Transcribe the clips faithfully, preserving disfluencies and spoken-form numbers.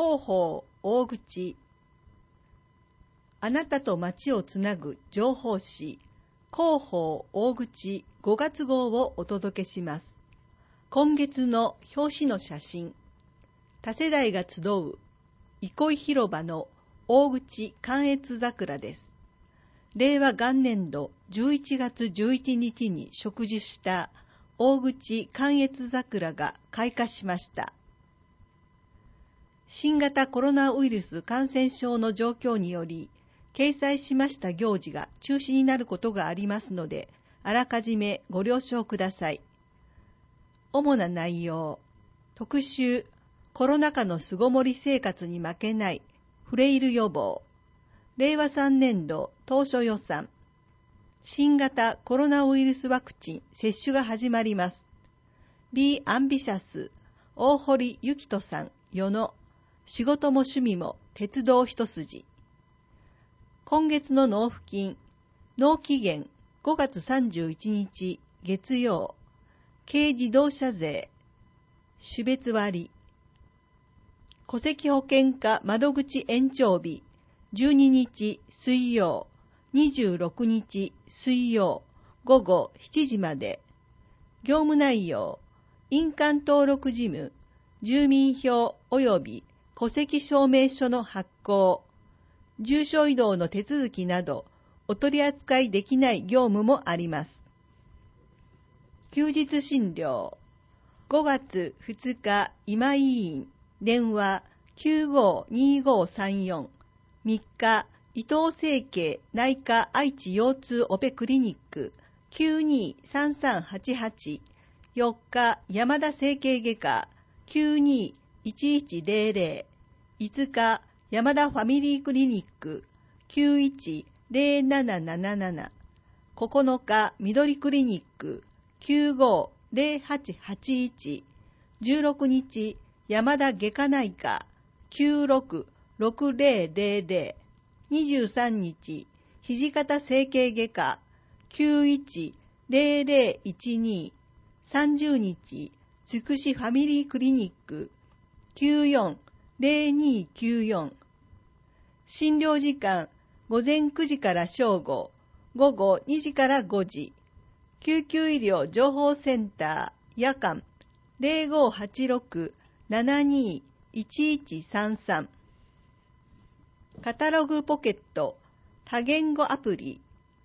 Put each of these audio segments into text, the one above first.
広報大口。あなたと街をつなぐ情報誌、広報大口ごがつ号をお届けします。今月の表紙の写真。多世代が集う憩い広場の大口関越桜です。令和元年度じゅういちがつじゅういちにちに植樹した大口関越桜が開花しました。新型コロナウイルス感染症の状況により、掲載しました行事が中止になることがありますので、あらかじめご了承ください。主な内容、特集、コロナ禍の巣ごもり生活に負けないフレイル予防、令和さんねんど当初予算、新型コロナウイルスワクチン接種が始まります。Be Ambitious、大堀ゆきとさん、与野、仕事も趣味も鉄道一筋。今月の納付金、納期限ごがつさんじゅういちにち月曜、軽自動車税、種別割、戸籍保険課窓口延長日、じゅうににち水曜、にじゅうろくにち水曜、午後しちじまで。業務内容、印鑑登録事務、住民票及び戸籍証明書の発行、住所移動の手続きなど、お取り扱いできない業務もあります。休日診療、ごがつふつか今井委員、電話きゅうごーにーごーさんよん、みっか伊藤整形内科愛知腰痛オペクリニックきゅうにーさんさんはちはち、よっか山田整形外科きゅうにーいちいちぜろぜろ、いつか山田ファミリークリニックきゅういちぜろなななななな、ここのか緑クリニックきゅうごーぜろはちはちいち、じゅうろくにち山田外科内科きゅうろくろくぜろぜろぜろ、にじゅうさんにち土方整形外科きゅういちぜろぜろいちに、さんじゅうにちつくしファミリークリニックきゅうよんぜろにきゅうよん。診療時間午前くじから正午、午後にじからごじ。救急医療情報センター夜間ぜろごーはちろくななにーいちいちさんさん。カタログポケット多言語アプリ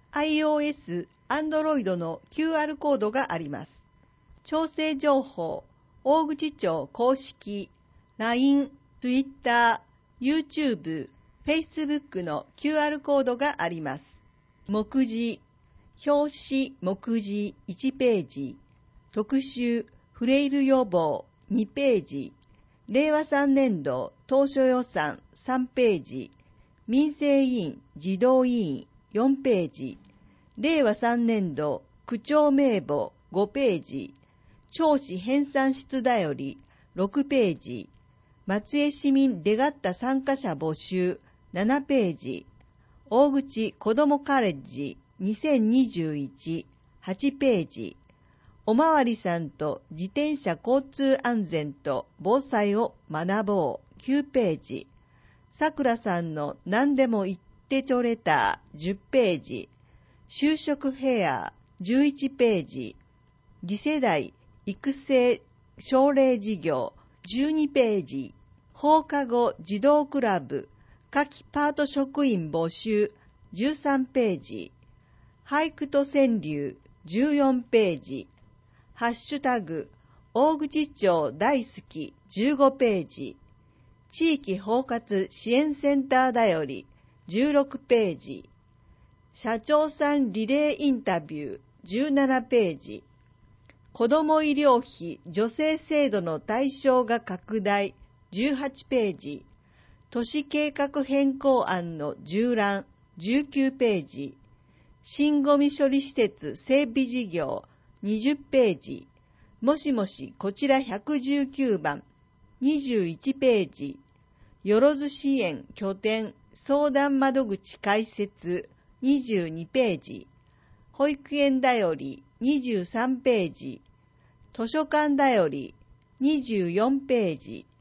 iOS、Android の キューアール コードがあります。調整情報、大口町公式 ライン、Twitter、YouTube、Facebook の キューアール コードがあります。目次、表紙目次いちページ、特集フレイル予防にページ、令和さんねんど当初予算さんページ、民生委員児童委員よんページ、令和さんねんど区長名簿ごページ、町市編纂室だよりろくページ、松江市民出がった参加者募集ななページ、大口子どもカレッジにせんにじゅういちはちページ、おまわりさんと自転車交通安全と防災を学ぼうきゅうページ、さくらさんの何でも言ってちょれたじゅっページ、就職フェアじゅういちページ、次世代育成奨励事業じゅうにページ、放課後児童クラブ夏季パート職員募集じゅうさんページ、俳句と川柳じゅうよんページ、ハッシュタグ大口町大好きじゅうごページ、地域包括支援センターだよりじゅうろくページ、社長さんリレーインタビューじゅうななページ、子ども医療費助成制度の対象が拡大じゅうはちページ、都市計画変更案の縦覧じゅうきゅうページ、新ごみ処理施設整備事業にじゅっページ、もしもしこちらひゃくじゅうきゅうばんにじゅういちページ、よろず支援拠点相談窓口開設にじゅうにページ、保育園だよりにじゅうさんページ、図書館だよりにじゅうよんページ、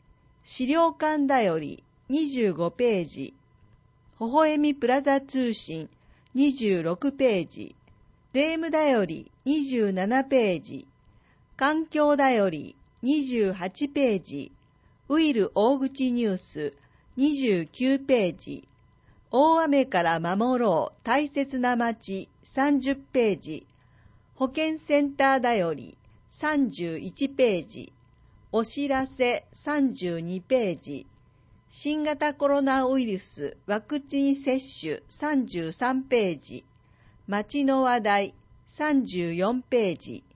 資料館だよりにじゅうごページ、微笑みプラザ通信にじゅうろくページ、デームだよりにじゅうななページ、環境だよりにじゅうはちページ、ウイル大口ニュースにじゅうきゅうページ、大雨から守ろう大切な町さんじゅっページ、保健センターだよりさんじゅういちページ、お知らせさんじゅうにページ、新型コロナウイルスワクチン接種さんじゅうさんページ、町の話題さんじゅうよんページ、